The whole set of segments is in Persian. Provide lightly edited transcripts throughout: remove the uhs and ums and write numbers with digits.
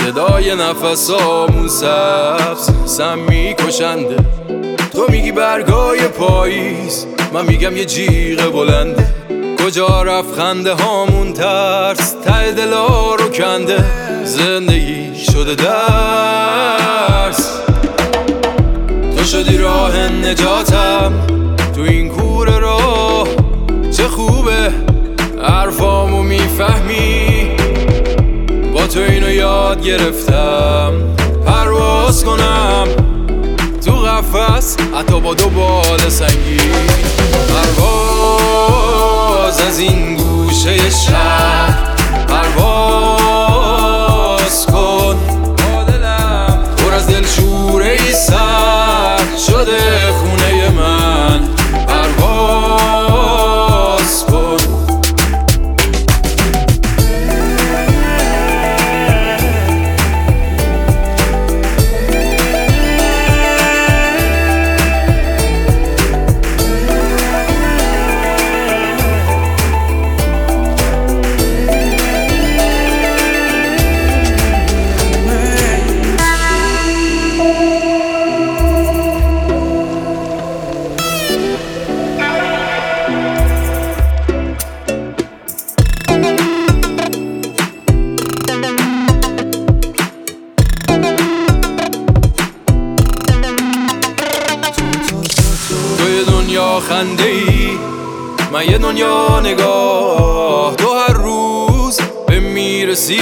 صدای نفسامون سبز سم میکشنده. تو میگی برگای پاییز، من میگم یه جیغ بلنده. کجا رفت خنده هامون؟ ترس ته دلا رو کنده. زندگی شده درس، تو شدی راه نجاتم تو این کوره راه. چه خوبه حرفامو میفهمی، با تو اینو یاد گرفتم پرواز کنم تو قفس حتی با دو بال سنگی. پرواز از این گوشه شهر، پرواز کن با دلم پر از دلشوره ای سرد شده خونه من. پرواز کن خنده ای، من یه دنیا نگاه. تو هر روز به میرسی،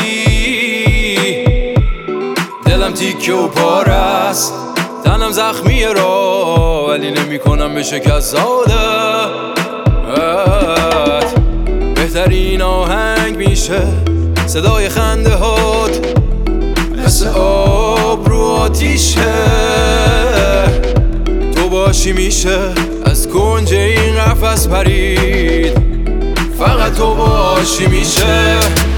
دلم تیکه و پارست، تنم زخمی را ولی نمی کنم به شکست عادت. بهترین آهنگ میشه صدای خنده هات، مثل آب رو آتیشه. تو باشی میشه از کنج این قفس پرید، فقط تو باشی میشه